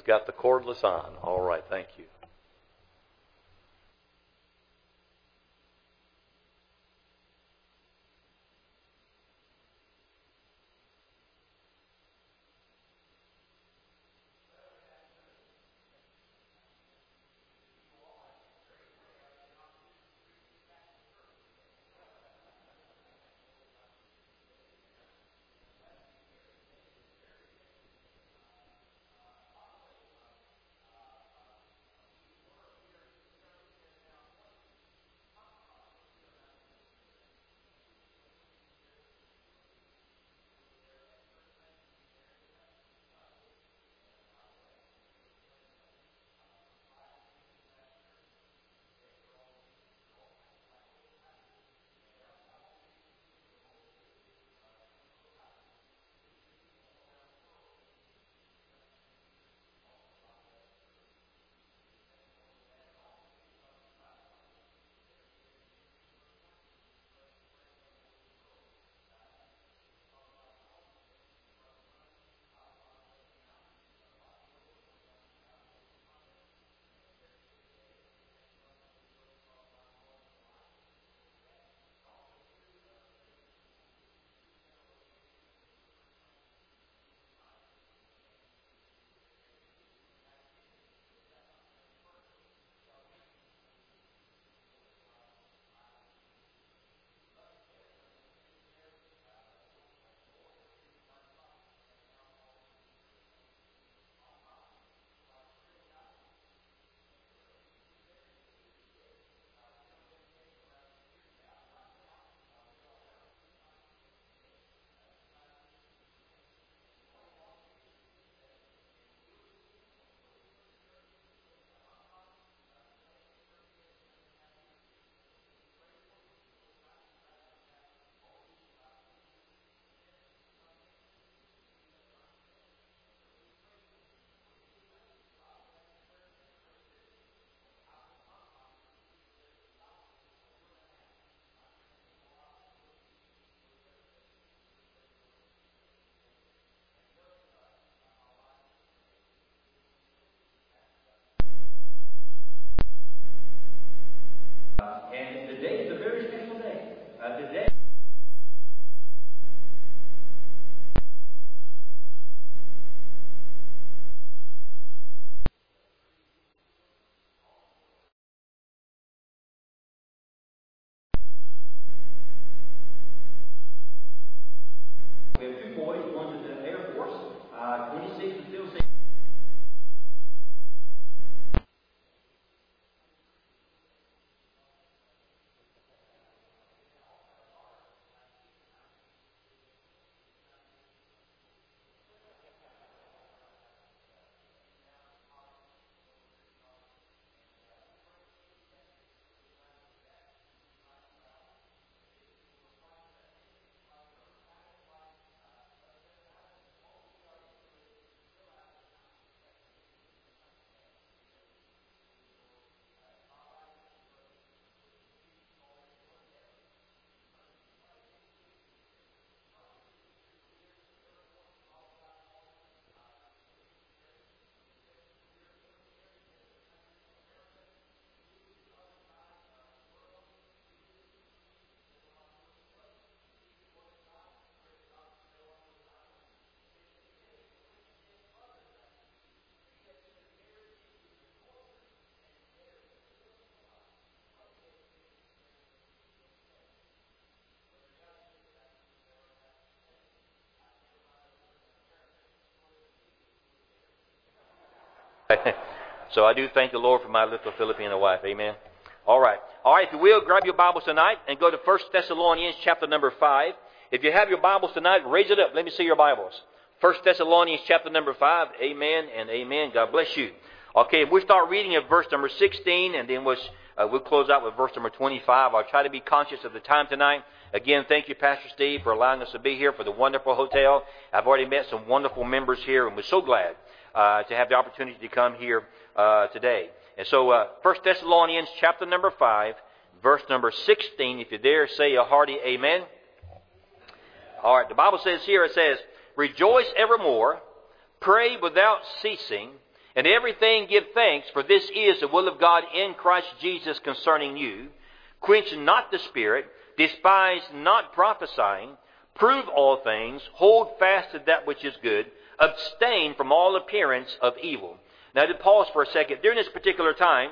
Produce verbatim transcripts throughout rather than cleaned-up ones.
got the cordless on. All right, thank you. And today is a very special day. Uh, today. We have two boys. One's in the Air Force, uh, twenty-six and still six. So I do thank the Lord for my little Filipino wife. Amen. All right. All right, if you will, grab your Bibles tonight and go to First Thessalonians chapter number five. If you have your Bibles tonight, raise it up. Let me see your Bibles. First Thessalonians chapter number five. Amen and amen. God bless you. Okay, we'll start reading at verse number sixteen, and then we'll, uh, we'll close out with verse number twenty-five. I'll try to be conscious of the time tonight. Again, thank you, Pastor Steve, for allowing us to be here for the wonderful hotel. I've already met some wonderful members here, and we're so glad uh, to have the opportunity to come here uh, today. And so, uh, First Thessalonians chapter number five, verse number sixteen. If you dare, say a hearty amen. All right, the Bible says here, it says, "Rejoice evermore, pray without ceasing, And everything give thanks, for this is the will of God in Christ Jesus concerning you. Quench not the Spirit, despise not prophesying, prove all things, hold fast to that which is good, abstain from all appearance of evil. Now to pause for a second. During this particular time,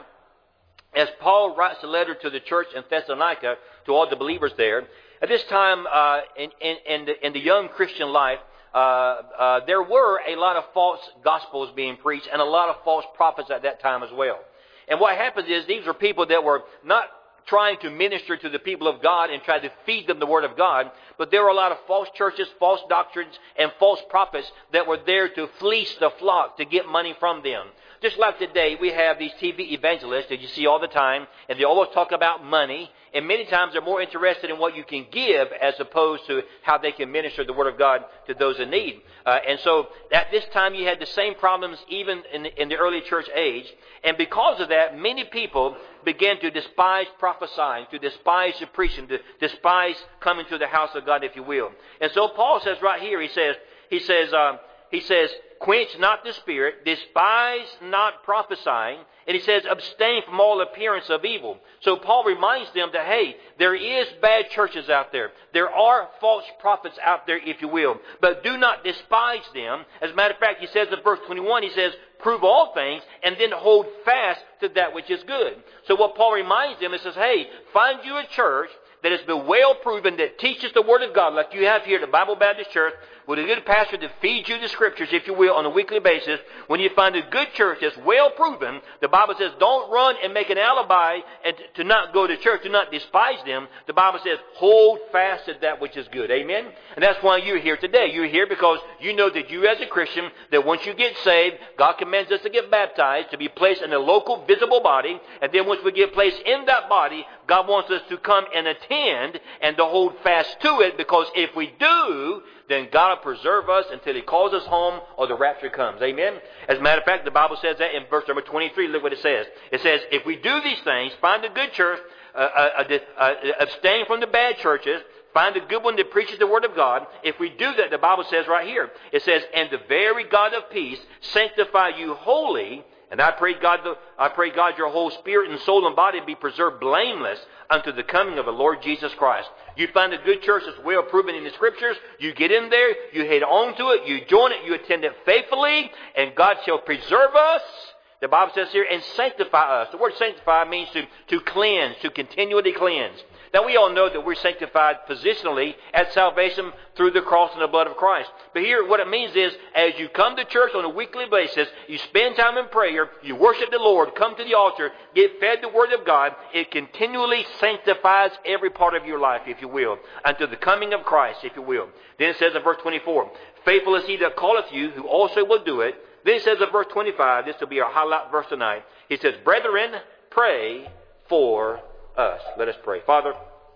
as Paul writes a letter to the church in Thessalonica, to all the believers there, at this time uh, in, in, in, the, in the young Christian life, uh, uh, there were a lot of false gospels being preached and a lot of false prophets at that time as well. And what happens is these were people that were not trying to minister to the people of God and try to feed them the Word of God, but there were a lot of false churches, false doctrines, and false prophets that were there to fleece the flock, to get money from them. Just like today, we have these T V evangelists that you see all the time, and they always talk about money, and many times they're more interested in what you can give as opposed to how they can minister the Word of God to those in need. Uh, and so at this time you had the same problems even in the, in the early church age, and because of that, many people began to despise prophesying, to despise the preaching, to despise coming to the house of God, if you will. And so Paul says right here, he says, he says, um, he says, quench not the Spirit, despise not prophesying, and he says, abstain from all appearance of evil. So Paul reminds them that, hey, there is bad churches out there. There are false prophets out there, if you will. But do not despise them. As a matter of fact, he says in verse twenty-one, he says, prove all things, and then hold fast to that which is good. So what Paul reminds them, he says, hey, find you a church that has been well proven, that teaches the Word of God, like you have here at the Bible Baptist Church, with a good pastor that feeds you the Scriptures, if you will, on a weekly basis. When you find a good church that's well proven, the Bible says don't run and make an alibi and to not go to church, do not despise them. The Bible says hold fast to that which is good. Amen? And that's why you're here today. You're here because you know that you as a Christian, that once you get saved, God commands us to get baptized, to be placed in a local visible body, and then once we get placed in that body, God wants us to come and attend and to hold fast to it, because if we do, then God will preserve us until He calls us home or the rapture comes. Amen? As a matter of fact, the Bible says that in verse number twenty-three. Look what it says. It says, if we do these things, find a good church, uh, uh, uh, uh, abstain from the bad churches, find a good one that preaches the Word of God. If we do that, the Bible says right here, it says, and the very God of peace sanctify you wholly. And I pray God, I pray God, your whole spirit and soul and body be preserved blameless unto the coming of the Lord Jesus Christ. You find a good church that's well proven in the Scriptures. You get in there, you head on to it, you join it, you attend it faithfully, and God shall preserve us. The Bible says here, and sanctify us. The word sanctify means to, to cleanse, to continually cleanse. Now we all know that we're sanctified positionally at salvation through the cross and the blood of Christ. But here what it means is, as you come to church on a weekly basis, you spend time in prayer, you worship the Lord, come to the altar, get fed the Word of God, it continually sanctifies every part of your life, if you will, until the coming of Christ, if you will. Then it says in verse twenty-four, faithful is He that calleth you, who also will do it. Then it says in verse twenty-five, this will be our highlight verse tonight. He says, brethren, pray for us. Let us pray. Father,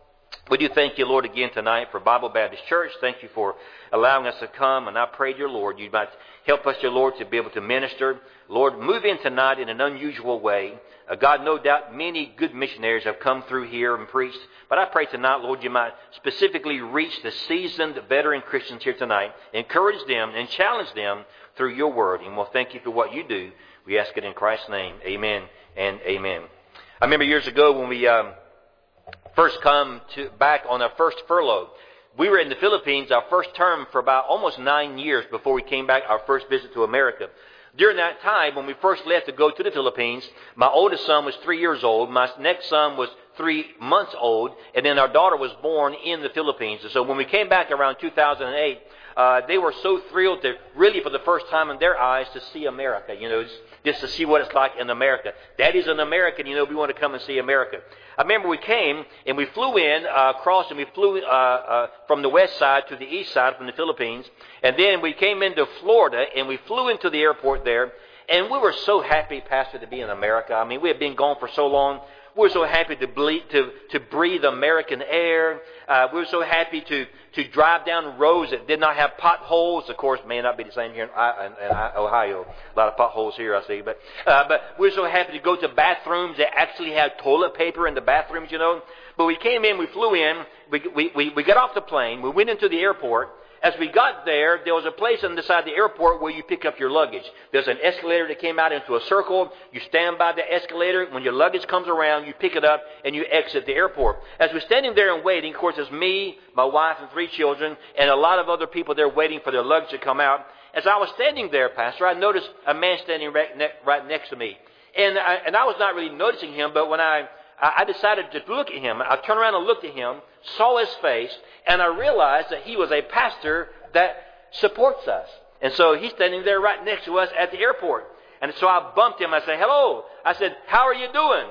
we do thank you, Lord, again tonight for Bible Baptist Church. Thank you for allowing us to come. And I pray, dear Lord, you might help us, dear Lord, to be able to minister. Lord, move in tonight in an unusual way. Uh, God, no doubt many good missionaries have come through here and preached. But I pray tonight, Lord, you might specifically reach the seasoned veteran Christians here tonight. Encourage them and challenge them through your word. And we'll thank you for what you do. We ask it in Christ's name. Amen and amen. I remember years ago when we um, first come to back on our first furlough. We were in the Philippines our first term for about almost nine years before we came back our first visit to America. During that time, when we first left to go to the Philippines, my oldest son was three years old. My next son was three months old. And then our daughter was born in the Philippines. And so when we came back around two thousand eight, uh, they were so thrilled to really for the first time in their eyes to see America. You know, just, just to see what it's like in America. Daddy's an American, you know, we want to come and see America. I remember we came and we flew in, uh, across and we flew uh, uh, from the west side to the east side from the Philippines. And then we came into Florida and we flew into the airport there. And we were so happy, Pastor, to be in America. I mean, we had been gone for so long. We were so happy to bleed, to, to breathe American air. Uh, we were so happy to, to drive down roads that did not have potholes. Of course, may not be the same here in, in, in Ohio. A lot of potholes here, I see. But uh, but we were so happy to go to bathrooms that actually had toilet paper in the bathrooms, you know. But we came in, we flew in, we we we, we got off the plane, we went into the airport, as we got there, there was a place on the side of the airport where you pick up your luggage. There's an escalator that came out into a circle. You stand by the escalator. When your luggage comes around, you pick it up and you exit the airport. As we're standing there and waiting, of course, it's me, my wife, and three children, and a lot of other people there waiting for their luggage to come out. As I was standing there, Pastor, I noticed a man standing right, ne- right next to me. And I, and I was not really noticing him, but when I, I decided to look at him, I turned around and looked at him, saw his face, and I realized that he was a pastor that supports us. And so he's standing there right next to us at the airport. And so I bumped him. I said, hello. I said, how are you doing?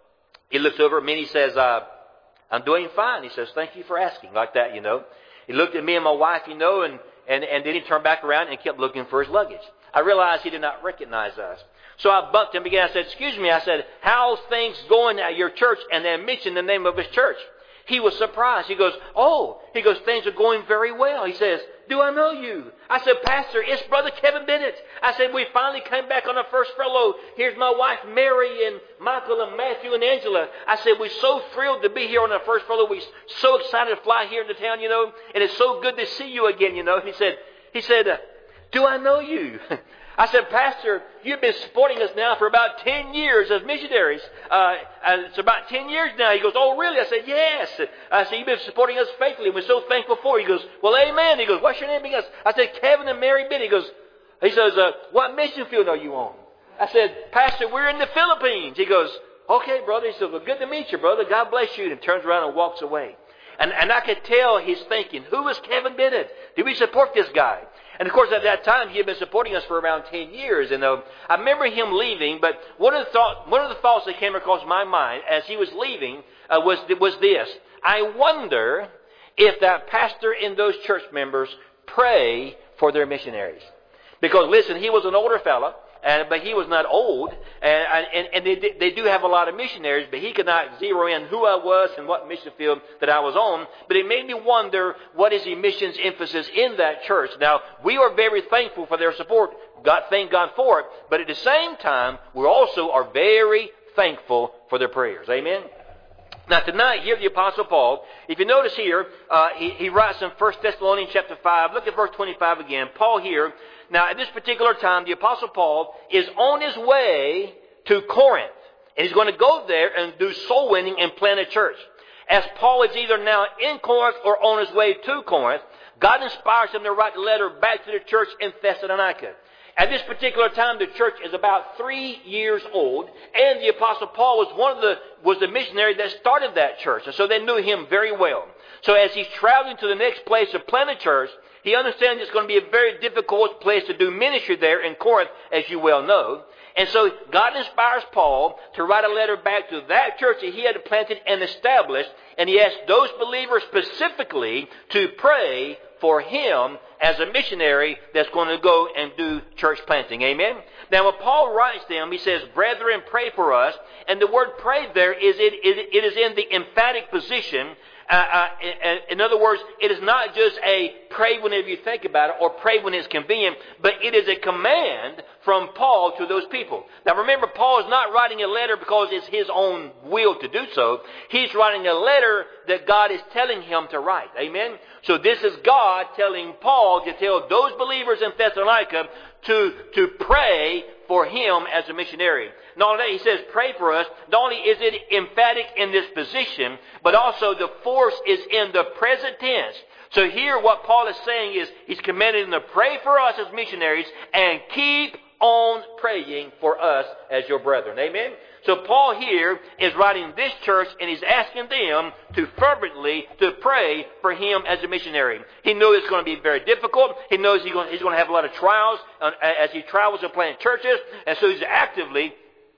He looks over at me and he says, uh, I'm doing fine. He says, thank you for asking, like that, you know. He looked at me and my wife, you know, and, and, and then he turned back around and kept looking for his luggage. I realized he did not recognize us. So I bumped him again. I said, excuse me. I said, how's things going at your church? And then mentioned the name of his church. He was surprised. He goes, oh, he goes, things are going very well. He says, do I know you? I said, Pastor, it's Brother Kevin Bennett. I said, we finally came back on our first furlough. Here's my wife, Mary, and Michael, and Matthew, and Angela. I said, we're so thrilled to be here on our first furlough. We're so excited to fly here into town, you know, and it's so good to see you again, you know. He said, he said, uh, do I know you? I said, Pastor, you've been supporting us now for about ten years as missionaries. Uh, and it's about ten years now. He goes, oh, really? I said, yes. I said, you've been supporting us faithfully. We're so thankful for you. He goes, well, amen. He goes, what's your name? He goes, I said, Kevin and Mary Bennett. He goes, he says, uh, what mission field are you on? I said, Pastor, we're in the Philippines. He goes, okay, brother. He said, well, good to meet you, brother. God bless you. And turns around and walks away. And, and I could tell he's thinking, who is Kevin Bennett? Do we support this guy? And of course, at that time, he had been supporting us for around ten years. And uh, I remember him leaving, but one of the thought, one of the thoughts that came across my mind as he was leaving uh, was was this: I wonder if that pastor and those church members pray for their missionaries. Because listen, he was an older fella. And, but he was not old, and, and, and they, they do have a lot of missionaries, but he could not zero in who I was and what mission field that I was on. But it made me wonder, what is the missions emphasis in that church? Now, we are very thankful for their support. God, thank God for it. But at the same time, we also are very thankful for their prayers. Amen? Now, tonight, here the Apostle Paul, if you notice here, uh, he, he writes in First Thessalonians chapter five. Look at verse twenty-five again. Paul here, now at this particular time, the Apostle Paul is on his way to Corinth. And he's going to go there and do soul winning and plant a church. As Paul is either now in Corinth or on his way to Corinth, God inspires him to write a letter back to the church in Thessalonica. At this particular time, the church is about three years old, and the Apostle Paul was one of the was the missionary that started that church, and so they knew him very well. So as he's traveling to the next place to plant a church, he understands it's going to be a very difficult place to do ministry there in Corinth, as you well know. And so God inspires Paul to write a letter back to that church that he had planted and established, and he asked those believers specifically to pray for him as a missionary that's going to go and do church planting. Amen? Now, when Paul writes them, he says, brethren, pray for us. And the word pray there is, it, it, it is in the emphatic position. Uh, uh, in, in other words, it is not just a pray whenever you think about it or pray when it's convenient, but it is a command from Paul to those people. Now remember, Paul is not writing a letter because it's his own will to do so. He's writing a letter that God is telling him to write. Amen? So this is God telling Paul to tell those believers in Thessalonica to, to pray for him as a missionary. Not only that, he says, pray for us. Not only is it emphatic in this position, but also the force is in the present tense. So here what Paul is saying is, he's commanding them to pray for us as missionaries and keep on praying for us as your brethren. Amen? So Paul here is writing this church and he's asking them to fervently to pray for him as a missionary. He knows it's going to be very difficult. He knows he's going to have a lot of trials as he travels and plant churches. And so he's actively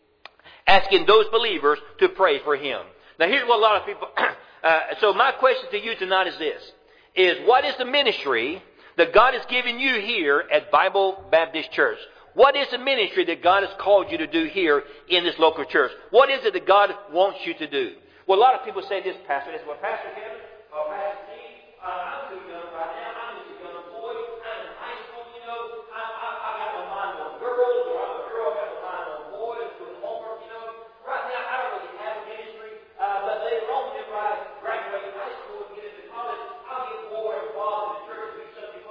asking those believers to pray for him. Now here's what a lot of people... uh, so my question to you tonight is this. Is what is the ministry that God has given you here at Bible Baptist Church? What is the ministry that God has called you to do here in this local church? What is it that God wants you to do? Well, a lot of people say this, Pastor. They say, well, Pastor Kevin, or Pastor Steve, uh, I'm too young right now. I'm just a young boy. I'm in high school, you know. I, I, I got my mind on girls, or I'm a girl, I got my mind on boys, doing homework, you know. Right now, I don't really have a ministry. Uh, but later on, whenever I graduate high school and get into college, I'll get more involved in the church and do something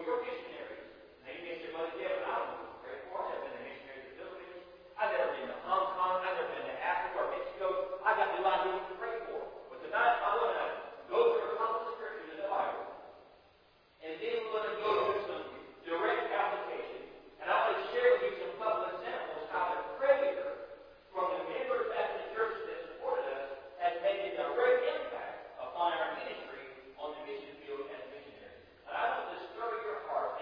for your missionaries. Maybe you say, Brother Kevin, I don't know what to pray for. I've never been a missionary to the Philippines. I've never been to Hong Kong. I've never been to Africa or Mexico. I've got no idea what to pray for. But tonight I want to go through a couple of scriptures in the Bible. And then we're going to go through some direct application. And I want to share with you some couple of examples how the prayer from the members at the church that supported us has made a direct impact upon our ministry on the mission field as missionaries. And I want to stir your heart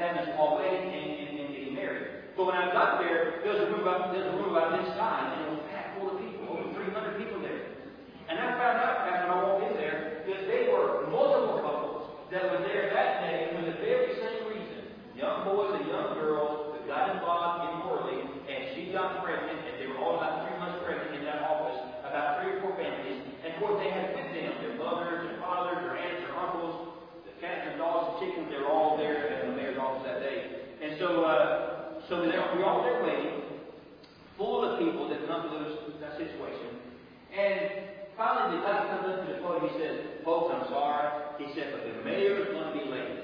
having a small wedding and, and, and getting married. But when I got there, there was a room about, there was a room about this size, and it was packed full of people, over three hundred people there. And I found out after I walked in there that they were multiple couples that were there that day for the very same reason. Young boys and young girls that got involved immorally, and she got pregnant, and they were all about three months pregnant in that office, about three or four families. And of course, they had with them their mothers, their fathers, their aunts, their uncles, the cats and dogs and chickens. They were all there at the mayor's office that day. And so, uh, so we were all there waiting, full of people that come to those, that situation. And finally, the guy comes up to the podium. He says, "Folks, I'm sorry." He said, "But the mayor is going to be late."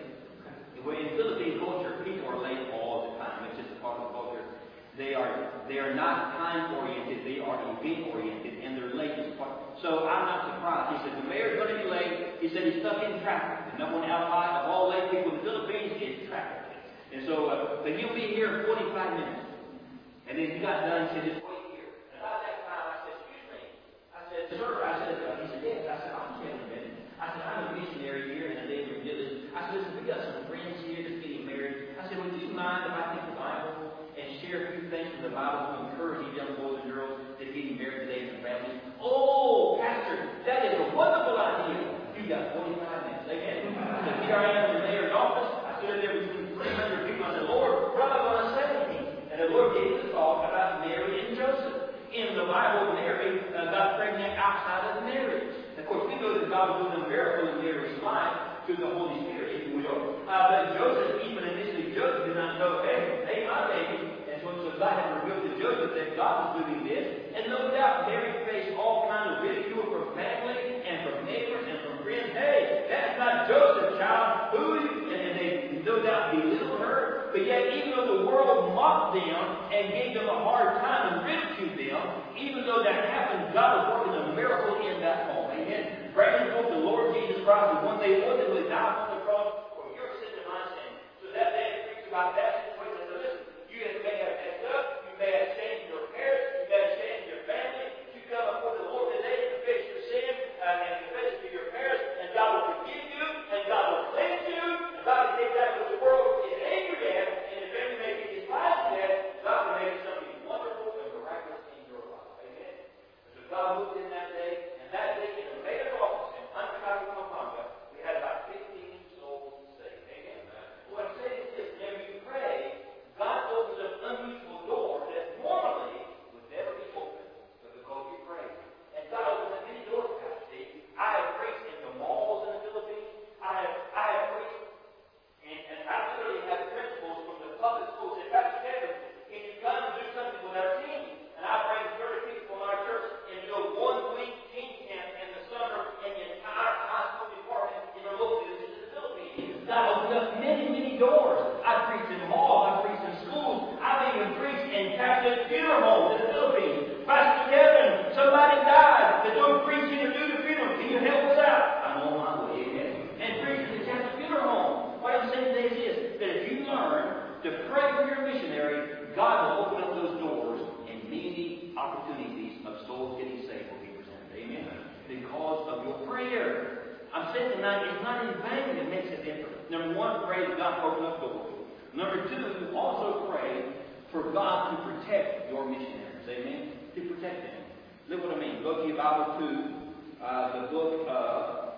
In Philippine culture, people are late all the time. It's just a part of the culture. They are they are not time-oriented. They are event-oriented, and they're late. So I'm not surprised. He said, "The mayor's going to be late." He said, "He's stuck in traffic. The number one ally of all late people in the Philippines is traffic." And so, uh, but he'll be here in forty-five minutes. And then he got done. He said, "Just wait here." And about that time, I said, "Excuse me." I said, "Sir." I said, uh, he said, "Yes." I said, "I'm just a minute." I said, "I'm a missionary here in the name of village." I said, "Listen, we got some friends here that's getting married." I said, "Would you mind if I take the Bible and share a few things from the Bible to encourage these young boys and girls that are getting married today and their families?" "Oh, Pastor, that is a wonderful idea." You got forty-five minutes. Amen. So here I am in the mayor's office. I stood there between three hundred people. I said, "Lord, what am I going to say?" And the Lord gave me the thought about Mary and Joseph. In the Bible, Mary uh, got pregnant outside of marriage. Of course, we know that God was doing a miracle in Mary's life through the Holy Spirit, if you will. Uh, but Joseph, even initially, Joseph did not know, hey, hey, my baby. And so, so God had revealed to Joseph that God was doing this. And no doubt, Mary faced all kinds of ridicule from family and from neighbors and from friends. Hey, that's not Joseph, child. Who are you? And they no doubt belittled her. But yet, even though the world mocked them and gave them a hard time and ridiculed them, even though that happened, God was working a miracle in that home. Amen. Praise the Lord Jesus Christ. And when they ultimately died on the cross for your sin and my sin, so that day preached about that situation. So listen, you may have messed up, you may have changed your parents, you may have changed your family. You come before the Lord today and confess your sin uh, and confess it to your parents, and God will forgive you, and God will cleanse you, and God will take that which the world is angry at, and if any may be despised at, God will make something wonderful and miraculous in your life. Amen. So God moved in that day, and that day in the mayor's office in Anticosti, Pampanga, we had about fifteen souls saved. Amen. What I'm saying is this: whenever you pray, God opens up unusual doors that normally would never be open, but because you pray. And God opens up many doors, Pastor Steve. I have preached in the malls in the Philippines. I have, I have preached, and, and I literally have principals from the public schools that, Pastor Kevin, can you come and do something with our team? And I bring thirty people from our church and do a one-week team camp in the summer in the entire high school department in the local in the Philippines. God opened up many, many doors. I preached in malls. I preached in schools. I've even preached in Catholic funeral homes in the Philippines. Pastor Kevin, somebody died. They're doing preaching to do the funeral. Can you help us out? I'm on my way. Amen. And preach in the Catholic funeral home. What I'm saying today is this: that if you learn to pray for your missionary, God will open up those doors, and many opportunities of souls getting saved will be presented. Amen. Because of your prayer. I'm saying tonight, it's not in vain that makes a difference. Number one, pray that God open up doors. Number two, also pray for God to protect your missionaries. Amen. To protect them. Look what I mean. Go to your Bible to uh, the book of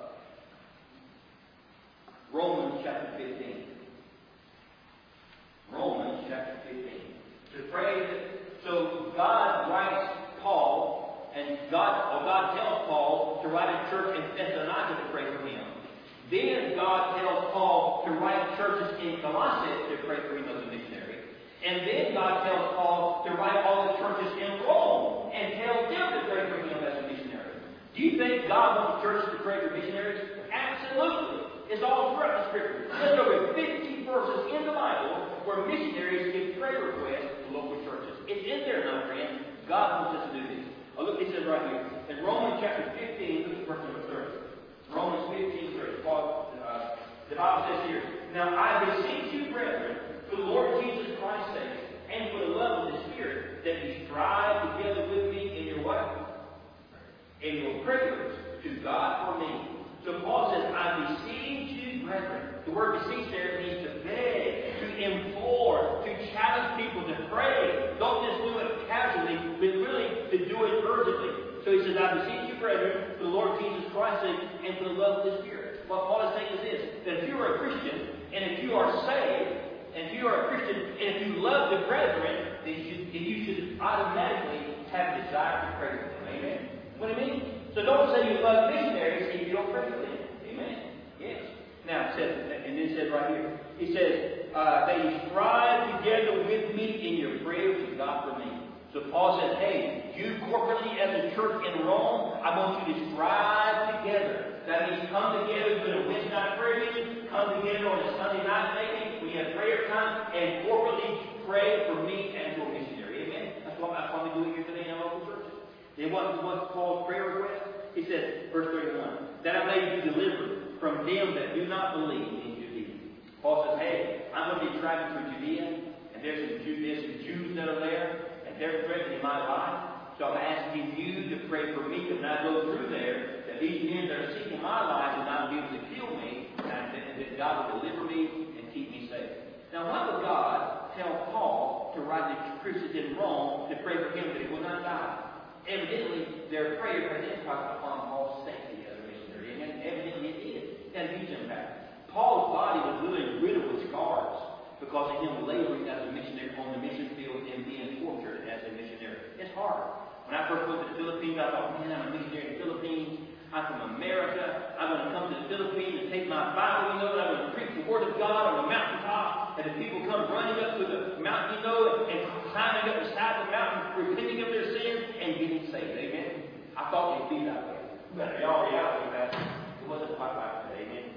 Romans chapter fifteen. Romans chapter fifteen. To pray that, so God writes Paul, and God, or God tells Paul to write a church in Thessalonica to pray for him. Then God tells Paul to write churches in Colossae to pray for him as a missionary. And then God tells Paul to write all the churches in Rome and tell them to pray for him as a missionary. Do you think God wants churches to pray for missionaries? Absolutely. It's all throughout the Scripture. There's over fifty verses in the Bible where missionaries give prayer requests to local churches. It's in there, my friend. God wants us to do this. Oh, look, it says right here. In Romans chapter fifteen, look at verse number thirty. Romans fifteen, thirty. Paul, uh, the Bible says here, "Now I beseech you, brethren, for the Lord Jesus Christ's sake, and for the love of the Spirit, that you strive together with me in your what? In your prayers to God for me." So Paul says, "I beseech you, brethren." The word beseech there means to beg, to So he says, I beseech you, brethren, for the Lord Jesus Christ's sake, and for the love of the Spirit. What Paul is saying is this, that if you are a Christian, and if you are saved, and if you are a Christian, and if you love the brethren, then you should, then you should automatically have a desire to pray for them. Amen? What do you mean? So don't say you love missionaries if you don't pray for them. Amen? Yes. Now it says, and then it says right here, he says, uh, that you strive together with me in your prayers to God for me. So Paul says, hey, you corporately as a church in Rome, I want you to strive together. That means come together with a Wednesday night prayer meeting, come together on a Sunday night meeting, we have prayer time, and corporately pray for me and for missionary. Amen? That's what, that's what we do here today in our local churches. Then what was Paul's prayer request? He says, verse thirty-one, that I may be delivered from them that do not believe in Judea. Paul says, hey, I'm going to be traveling through Judea, and there's some, Jew, there's some Jews that are there, and they're threatening my life. So I'm asking you to pray for me when I go through there, that these men that are seeking my life will not be able to kill me, and that God will deliver me and keep me safe. Now, why would God tell Paul to write the Christians in Rome to pray for him that he will not die? Evidently, their prayer had impact upon Paul's safety as a missionary. And evidently it did. It had a huge impact. Paul's body was really riddled with scars because of him laboring as a missionary on the mission field and being tortured as a missionary. It's hard. When I first went to the Philippines, I thought, man, I'm a missionary in the Philippines. I'm from America. I'm going to come to the Philippines and take my Bible, you know, and I'm going to preach the Word of God on the mountaintop. And the people come running up to the mountain, you know, and climbing up the side of the mountain, repenting of their sins, and getting saved. Amen? I thought it'd be that way. But in all reality, that it wasn't quite like that. Amen?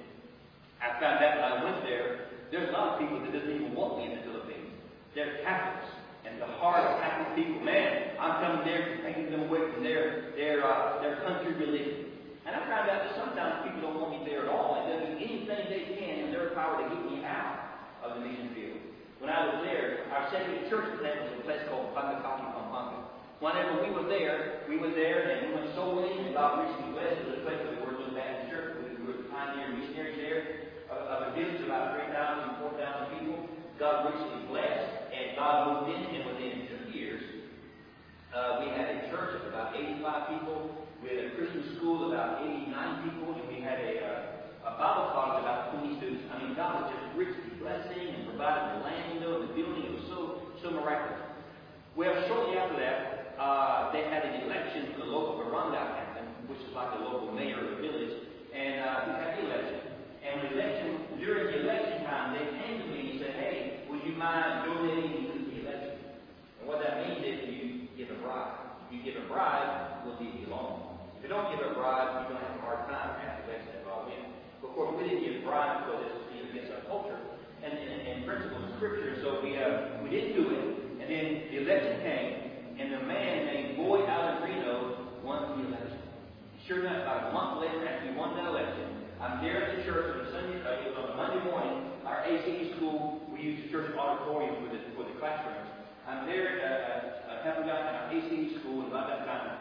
I found out when I went there, there's a lot of people that doesn't even want me in the Philippines. They're Catholics. And the heart of Catholic people, man, I'm coming there to taking them away from their their uh, their country religion. And I found out that sometimes people don't want me there at all, and they'll do anything they can in their power to get me out of the mission field. When I was there, our second church plant was a place called Pangakaki, Pampanga. Whenever we were there, we were there, and we went soul winning, and God reached me west to the place where we were in the Baptist church. We were pioneer missionaries there of, of a village of about three thousand, four thousand people. God richly blessed, and God moved in, and within two years, uh, we had a church of about eighty-five people. We had a Christian school of about eighty-nine people, and we had a, uh, a Bible college of about twenty students. I mean, God was just richly blessing and providing the land, you know, and the building. It was so, so miraculous. Well, shortly after that, uh, they had an election for the local barangay captain, which is like the local mayor of the village, and uh, we had the election. And the election, during the election time, they came to me and said, hey, would you mind donating to the election? And what that means is you give a bribe. If you give a bribe, we'll leave you alone. If you don't give a bribe, you're going to have a hard time after the election involved in. Of course, we didn't give a bribe because it's against our culture and, and, and principles of Scripture, so we uh, we didn't do it. And then the election came, and a man named Boyd Alexandrino won the election. Sure enough, about a month later, after he won that election, I'm there at the church on a Sunday, uh, it was on a Monday morning. Our A C E school, we use the church auditorium for the, for the classrooms. I'm there uh, uh, helping out in our A C E school, and about that time,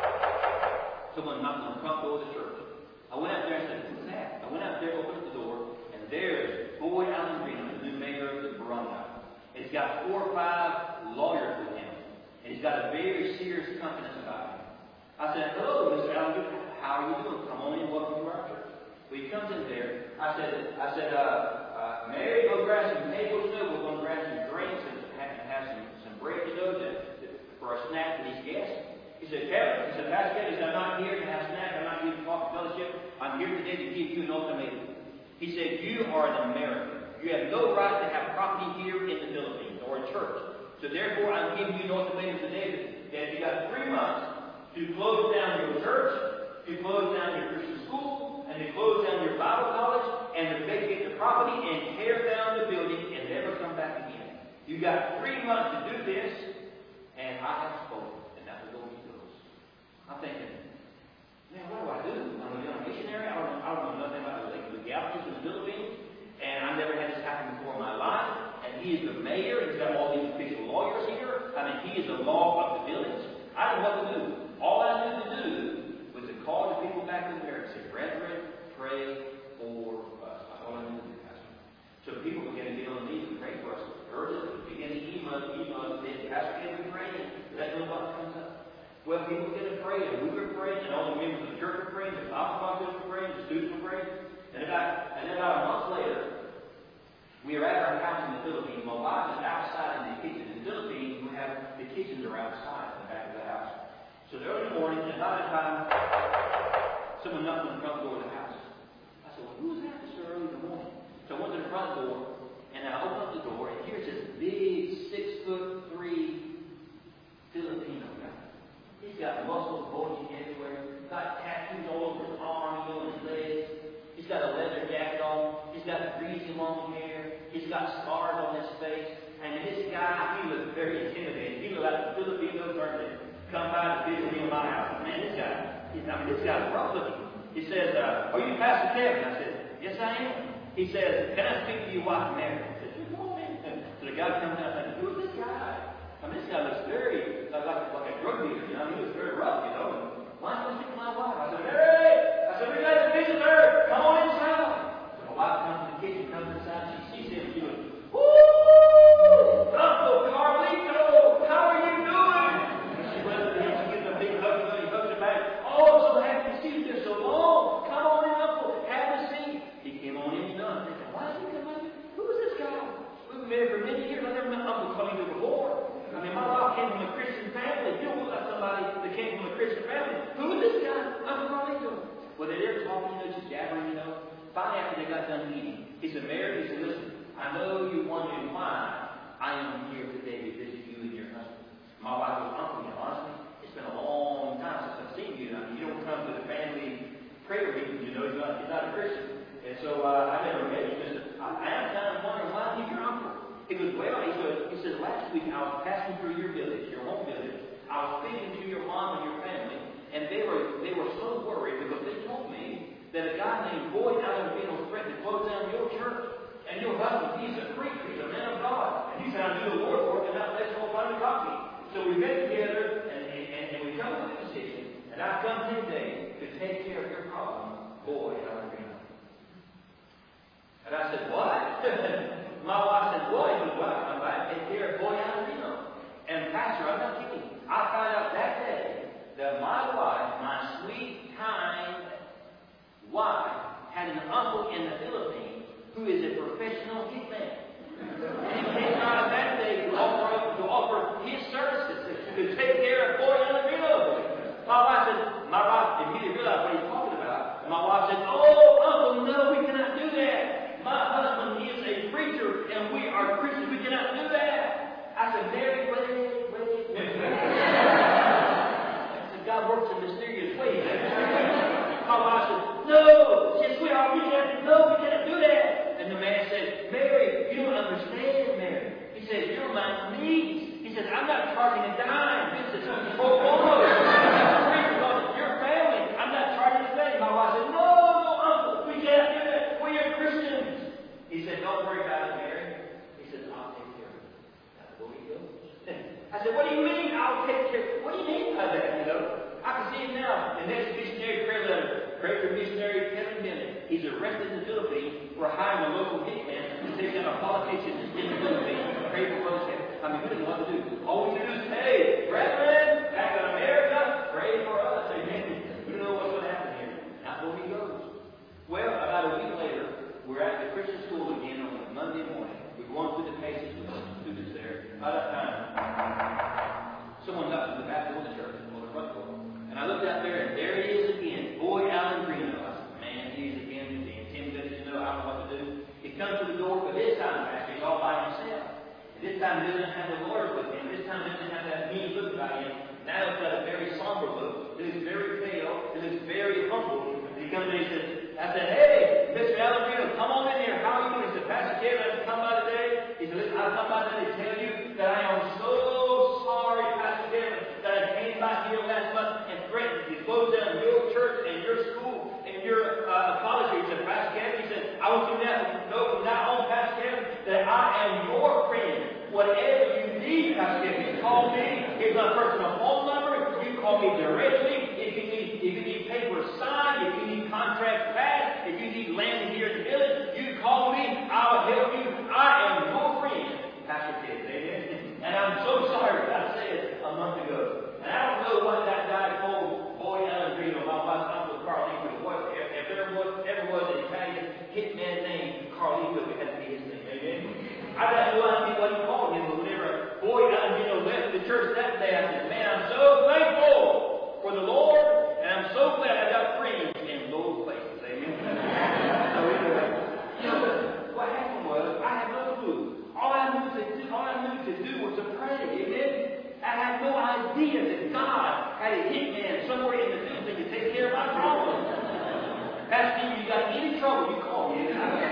someone knocked on the front door of the church. I went out there and said, who's that? I went out there, opened up the door, and there's Boyd Alexandrino, the new mayor of the barangay. He's got four or five lawyers with him, and he's got a very serious confidence about him. I said, hello, Mister Alexandrino, how are you doing? Come on in, welcome to our church. Well, he comes in there. I said, I said, uh, uh, Mary, go grab some maple syrup. We're going to grab some drinks and have, have some, some bread, you know, to, to, for a snack for these guests. He said, Kevin, he said, Pastor Kevin, he said, I'm not here to have snack. I'm not here to talk to fellowship. I'm here today to give you an ultimatum. He said, you are an American. You have no right to have property here in the Philippines or a church. So therefore, I'm giving you an ultimatum today that you got three months to close down your church, to close down your Christian school, and to close down your Bible college, and to vacate the property and tear down the building and never come back again. You got three months to do this, and I have spoken. And that was the way it goes. I'm thinking, man, what do I do? I'm a young missionary. I don't know, I don't know nothing about the legalities in the Philippines, and I've never had this happen before in my life. And he is the mayor. He's got all these official lawyers here. I mean, he is the law of the village. I didn't know what to do. All I knew to do was to call the people back in there and say, brethren, pray for us. That's all I knew to do, Pastor. So people began to get on their knees and pray for us. Urgently, began to email, email us, saying, Pastor, can we pray? Let know what comes up. Well, people get to pray, and we were praying, and all the members of the church were praying, the Bible scholars were praying, the students were praying. And about, and then about a month later, we were at our house in the Philippines. My wife is outside in the kitchen. In the Philippines, we have the kitchens are outside in the back of the house. So the early morning, and about the time, someone knocked on the front door of the house. I said, well, who's that this early in the morning? So I went to the front door, and I opened up the door, and here's this big six foot three Filipino guy. He's got muscles bulging everywhere. He's got tattoos all over his arms, on his legs. He's got a leather jacket on. He's got greasy long hair. He's got scars on his face. And this guy, he looked very intimidating. He looked like a Filipino person come by to visit me in my house. Man, this guy, he, I mean, this guy's rough looking. He says, uh, are you Pastor Kevin? I said, yes, I am. He says, can I speak to your wife, Mary? I said, come on, man. So the guy comes out and says, who's this guy? I mean, this guy looks very, like, like, like a drug dealer, you know. I mean, he looks very rough, you know. And why don't you speak to my wife? I said, Mary! I said, we got a visitor! Come on inside! So my wife comes to the kitchen, comes inside, she sees him, she goes, woo! Uncle Carlito! How are you doing? And she runs to him, she gives him a big hug, and he hugs her back. Oh, I'm so happy to see you. Been so long. Come on in, Uncle. Have a seat. He came on in and done. They said, why did he come in? Who is this guy? We've been married for many years. I never met Uncle Carlito before. I mean, my wife came from a Christian family. You don't look like somebody that came from a Christian family. Who is this guy? Uncle Carlito. Well, they're talking, you know, just jabbering, you know. Finally, after they got done eating, he said, Mary, he said, listen, I know you're wondering why I am here today to visit you and your husband. My wife was Uncle, you know, honestly, it's been a long time since I've seen you. I mean, you don't come to the family prayer meeting, you know, he's not, he's not a Christian. And so uh, I never met him. He said, I, I am kind of wondering why he's your uncle. He goes, well, he said, he said, last week I was passing through your village, your home village. I was speaking to your mom and your family, and they were they were so worried because they told me that a guy named Boyd Alabino threatened to close down your church. And your husband, he's a preacher, he's a man of God. And he's trying to do the Lord's work and not let someone find a copy. So we met together, and, and, and we come to the decision, and I've come today to take care of your problem, Boyd Alabino. And I said, what? My wife said, boy, he was well, I'm glad to take care of Boyd Alabino. And Pastor, I'm not kidding. I found out that day that my wife, my sweet, kind wife, had an uncle in the Philippines who is a professional hitman. And he came out of that day to offer, to offer his services to take care of Boyd Alabino. My wife said, my wife immediately realized what he's talking about. And my wife said, oh, Uncle, no, we cannot do that. My husband is a preacher, and we are Christians. We cannot do that. I said, Mary, wait, wait, wait. I said, God works in mysterious ways. My wife said, no. She said, sweetheart, we can't, no, we cannot do that. And the man said, Mary, you don't understand, Mary. He says, you're my niece. He says, I'm not charging a dime. This is pro bono. Your family. I'm not charging a thing. My wife said, no, no, Uncle, we can't do that. We're Christians. He said, don't worry about it, Mary. He says, I'll take care of it. That's where he goes. I said, what do you mean I'll take care of it? What do you mean by that, you know? I can see it now. The next missionary prayer letter, pray for missionary Kevin Bennett. He's arrested in the Philippines for hiring a local hitman to take down a politician in the Philippines. Pray for Brother Kevin. I mean, we don't know what to do. All we do is, hey, brethren, back in America, pray for us. Amen. We don't know what's going to happen here. That's where he goes. Well, about a week later, we're at the Christian school again on a Monday morning. We're going through the paces with the students there. By that time, someone knocked on the back door of the church, or the front door. And I looked out there, and there he is again, Boyd Alabino. I said, man, he's again the intimidated, you know, I don't know what to do. He comes to the door, but this time, Pastor, he's all by himself. And this time, he doesn't have the Lord with him. This time, he doesn't have that mean look about him. Now, he's got a very somber look. He looks very pale. He looks very humble. And he comes in and he says, I said, hey, Mister Alabino, come on in here. How are you doing? He said, Pastor Kevin, I've come by today. He said, listen, I've come by today to tell you that I am so sorry, Pastor Kevin, that I came by here last month and threatened to close down your church and your school and your uh, college. He said, Pastor Kevin, he said, I want you to know from now on, Pastor Kevin, that I am your friend. Whatever you need, Pastor Kevin, you call me. Here's my personal phone number. You call me directly. If you need, if you need paper signed, if you need contract passed, if you need land here in the village, you call me. I'll help you. I am your friend, Pastor Kevin. Amen. And I'm so sorry that I said it a month ago. And I don't know what that church that day, I said, man, I'm so thankful for the Lord, and I'm so glad I got friends in those places. Amen. So anyway, you know, what happened was, I had no clue. All I knew to do, all I knew to do was to pray. Amen. I had no idea that God had a hitman somewhere in the building to take care of my problems. Pastor, you got any trouble, you call me.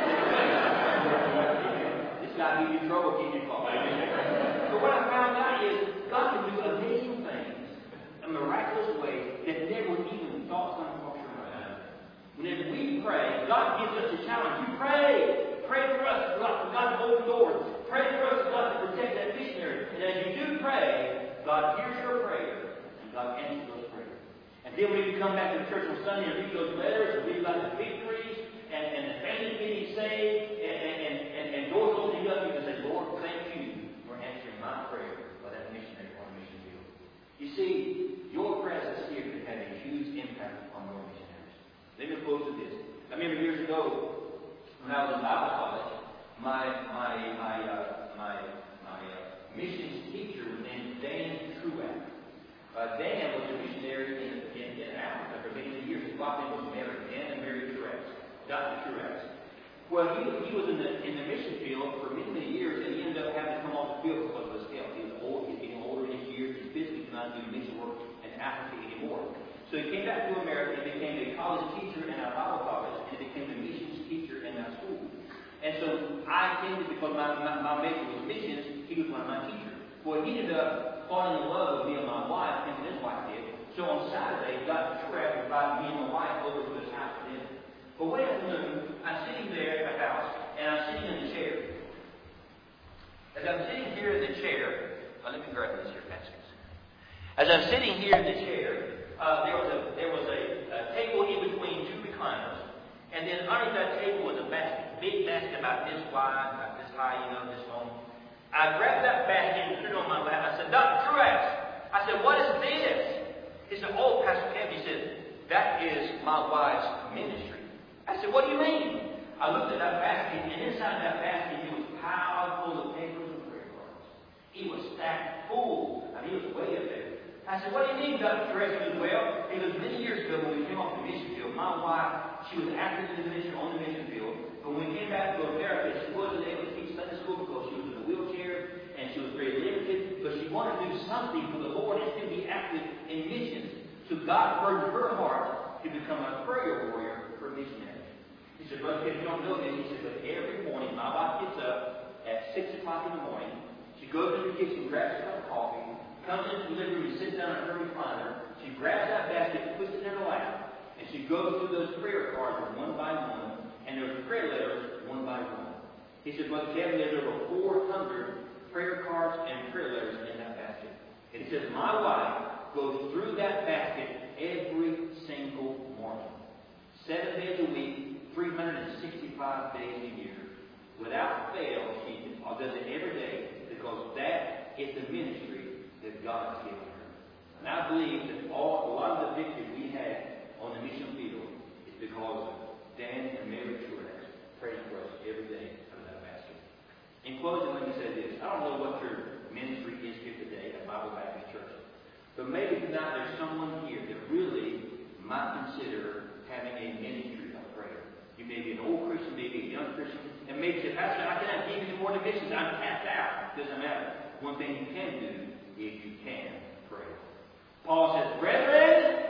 This guy gives you trouble, give you call. So what I found out is God can do amazing things in miraculous ways that never even thought some cross your mind. Whenever we pray, God gives us a challenge. You pray. Pray for us, God, for God to open doors. Pray for us, God, to protect that missionary. And as you do pray, God hears your prayer, and God answers those prayers. And then when you come back to the church on Sunday and read those letters, and read about the victories, and, and the families getting saved, and, and, and, and, and doors opening up, you can say, Lord, thank you for answering my prayer for that missionary on the mission field. You see, your presence here can have a huge impact on your missionaries. Let me close with this. I remember years ago, when I was in Bible college, my my my uh, my my uh, missions teacher was named Dan Truax. Uh, Dan was a missionary in, in, in Africa for many years. His wife name was Mary, Dan and Mary Truax, Doctor Truax. Well, he, he was in the in the mission field for many many years, and he ended up having to come off the field because of his health. He was old. He's getting older in his years. He physically could not do mission work in Africa anymore. So he came back to America and became a college teacher in our Bible college, and became a missions teacher in our school. And so I attended because my, my, my major was missions. He was one of my teachers. Well, he ended up falling in love with me and my wife, and his wife did. So on Saturday, Doctor Truax invited me and my wife over to his house for dinner. But one afternoon, I'm sitting there at the house, and I'm sitting in the chair. As I'm sitting here in the chair, oh, let me grab these here baskets. As I'm sitting here in the chair, uh, there was a there was a, a table in between two recliners. And then underneath that table was a basket, big basket about this wide, about this high, you know, this long. I grabbed that basket and put it on my lap. I said, Doctor Truax, I said, what is this? He said, oh, Pastor Kevin, he said, that is my wife's ministry. I said, what do you mean? I looked at that basket, and inside that basket, it was piled full of papers and prayer cards. It was stacked full. I mean, it was way up there. I said, what do you mean, Doctor Truax? He goes, well, it was many years ago when we came off the mission field. My wife, she was active in the mission on the mission field. But when we came back to America, she wasn't able to teach Sunday school because she was in a wheelchair and she was very limited. But she wanted to do something for the Lord and still be active in missions. So God burdened her heart to become a prayer warrior for missionaries. He said, Brother, if you don't know this, he said, but every morning my wife gets up at six o'clock in the morning. She goes to the kitchen, grabs a cup of coffee, comes into the living room, sits down in her recliner. She grabs that basket, puts it in her lap, and she goes through those prayer cards one by one, and there's prayer letters one by one. He said, Brother Kevin, there's over four hundred prayer cards and prayer letters in that basket. And he says, my wife goes through that basket every single morning. Seven days a week, three hundred sixty-five days a year. Without fail, she does it every day because that is the ministry that God has given her. And I believe that all, a lot of the victory we had on the mission field is because of Dan and Mary Truax praying for us every day out of that basket. In closing, let me say this. I don't know what your ministry is here today at Bible Baptist Church, but maybe tonight there's someone here that really might consider having a ministry of prayer. You may be an old Christian, maybe a young Christian, and maybe say, Pastor, I cannot give you more than missions. I'm tapped out. It doesn't matter. One thing you can do is you can pray. Paul says, brethren,